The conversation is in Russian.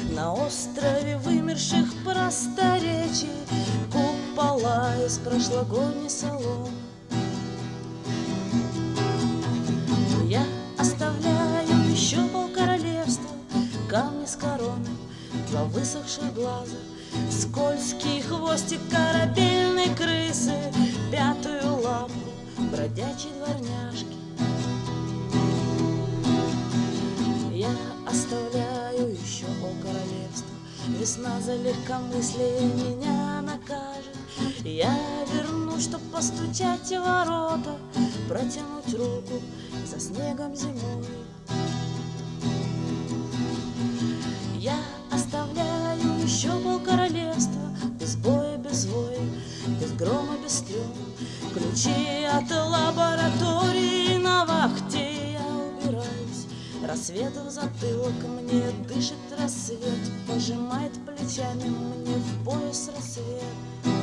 На острове вымерших просторечий купола из прошлогодней соломы. Я оставляю еще полкоролевства, камни с короной, два высохших глаза, скользкий хвостик корабельной крысы, пятую лапу бродячей дворняжки. Я оставляю еще полкоролевства, весна за легкомыслие меня накажет. Я вернусь, чтоб постучать в ворота, протянуть руку за снегом зимой. Я оставляю еще полкоролевства, без боя, без воя, без грома, без стрел. Ключи от лаборатории на вахте я убираюсь. Рассвет в затылок, мне дышит рассвет, пожимает плечами мне в пояс рассвет.